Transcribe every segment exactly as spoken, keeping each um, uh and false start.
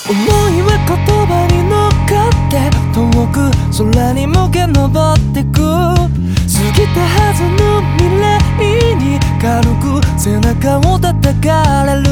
思いは言葉に乗っかって遠く空に向け登ってく過ぎたはずの未来に軽く背中を叩かれる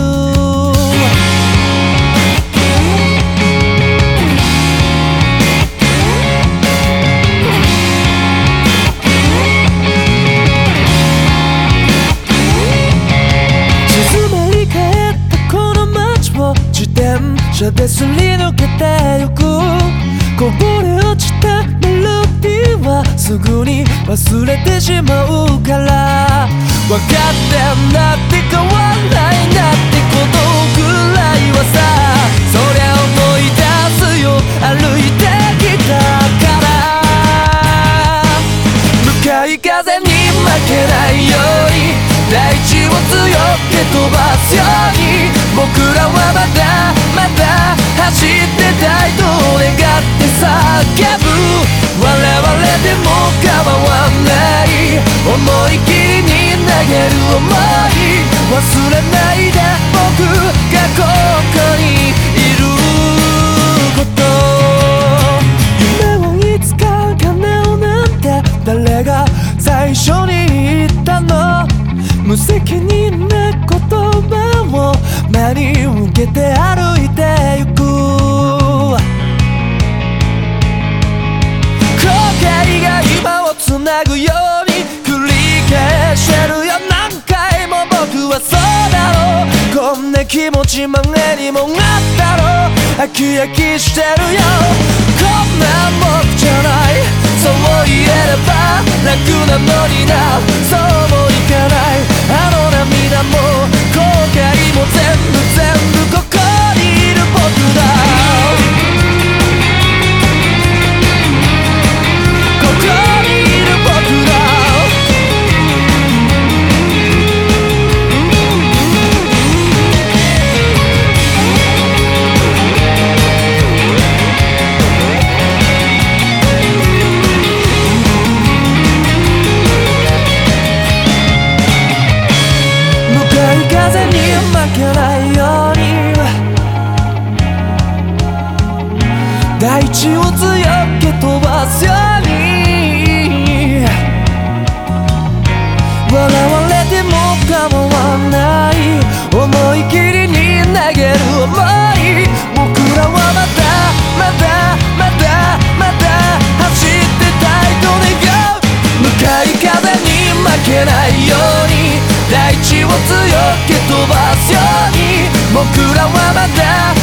静まり返ったこの街を自転車ですり抜けてゆくこぼれ落ちたメロディーはすぐに忘れてしまうから分かってんだって変わらないなってことぐらいはさそりゃ思い出すよ歩いてきたから向かい風に負けないように大地を強く飛ばすように僕らはまだまだ走ってたいと願って叫ぶ笑われても構わない思い切りに投げる想い忘れないで僕がここにいること夢をいつか叶うなんて誰が最初に言ったの無責任な言葉を真に受けて歩いてゆく後悔が今をつなぐように繰り返してるよ何回も僕はそうだろうこんな気持ち前にもあったろう飽き飽きしてるよこんなん僕じゃないそう言えれば楽なのになそうもいかないあの涙も後悔も全部全部ここにいる僕だここにいる僕だ風に負けないように大地を強く飛ばすように笑われても構わない思い切りに投げる想い僕らはまだまだまだまだ走ってたいと願う向かい風に負けないように大地を強く飛ばすように僕らはまだ